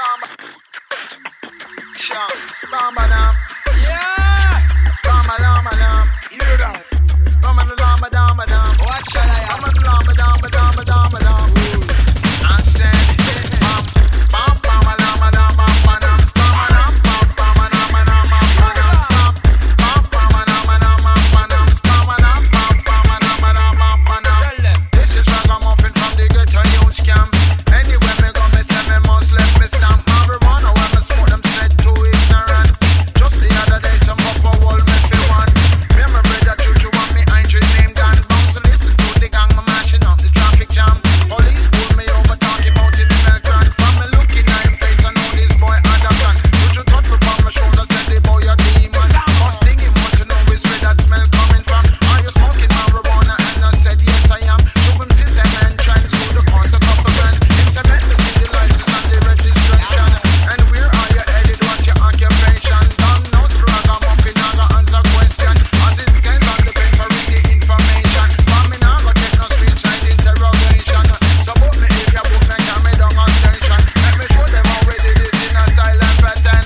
Yeah! Hear that? What shall I have? Tell them. This is ragamuffin from the ghetto youth camp. Anywhere me go, me say me must left me stamp. Marijuana when me smoke them said too ignorant. Just the other day some upper wall me feel one. Me and my brother Juju and me Andrew name Dan. Bounce to listen to the gang, me mashing up the traffic jam. Police pull me over talking about in the Belgrade. From me looking at him face, I know this boy had a plan. Juju touch me from my shoulder, said the boy a demon. First thing he want to know is where that smell coming from. Are you smoking marijuana? And I said yes I am. Show him system and transfer the cost a couple grand. Internet me see the license and the registration. And where are you headed? What's your occupation? Don't know the ragamuffin, I got answer question. As it says on the bench for read the information. But me now go take no speech side interrogation. So book me if you book me, can me down on tension. Let me show them already this in a style and pattern.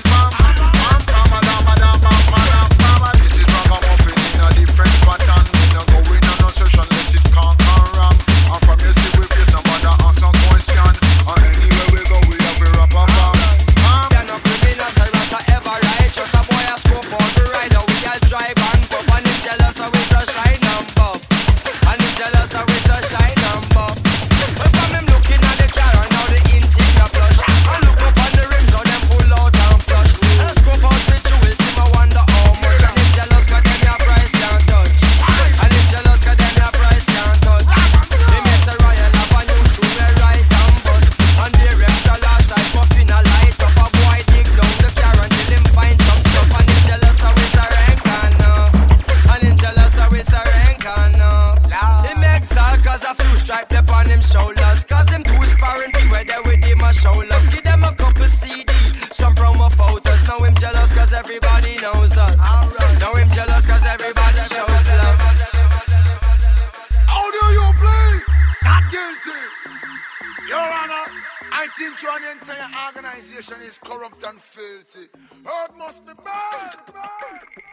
This is ragamuffin in a different pattern. Me no go in on no session unless it can't come wrong. And from you see we face somebody ask some question. And anywhere we go we have a rap about. They're no criminals, I rather ever righteous. A boy a scope out the rider, we all drive and puff. And him jealous, so we so shine and buff. And him jealous, so we so shine and buff. But from him looking at the car and now the interior flush. And look up on the rims, how them pull out and flush. And scope out with jewels, him a wonder how much. And him jealous, cause them your price can't touch. And him jealous, cause them your price can't touch. Him is a royal up and you true a rise and bust. And the extra large side puffing a light up. A boy dig down the car until him find some stuff. And him jealous, how is a rank enough. And him jealous, how is a rank enough. Him exalt cause a few stripe up on him shoulders. Cause him too sparring be where they with him a show love. Give them a couple CD, some promo photos. Now him jealous cause everybody knows us. Now him jealous cause everybody shows love. How do you play? Not guilty. Your Honor, I think your entire organization is corrupt and filthy. Earth must be burned.